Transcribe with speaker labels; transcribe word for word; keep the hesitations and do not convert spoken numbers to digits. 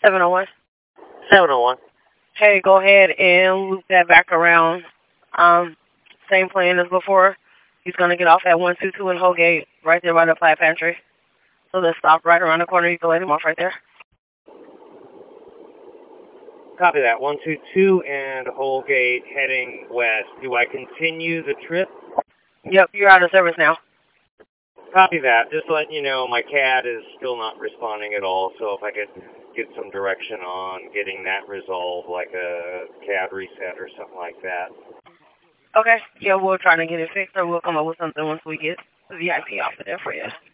Speaker 1: seven oh one.
Speaker 2: seven oh one.
Speaker 1: Hey, go ahead and loop that back around. Um, same plan as before. He's going to get off at one two two in Holgate, right there by the Plaid Pantry. So let's stop right around the corner. You can let him off right there.
Speaker 2: Copy that. one two two and Holgate heading west. Do I continue the trip?
Speaker 1: Yep, you're out of service now.
Speaker 2: Copy that. Just letting you know my C A D is still not responding at all, so if I could get some direction on getting that resolved, like a C A D reset or something like that.
Speaker 1: Okay, yeah, we'll try to get it fixed, or we'll come up with something once we get the V I P off of there for you.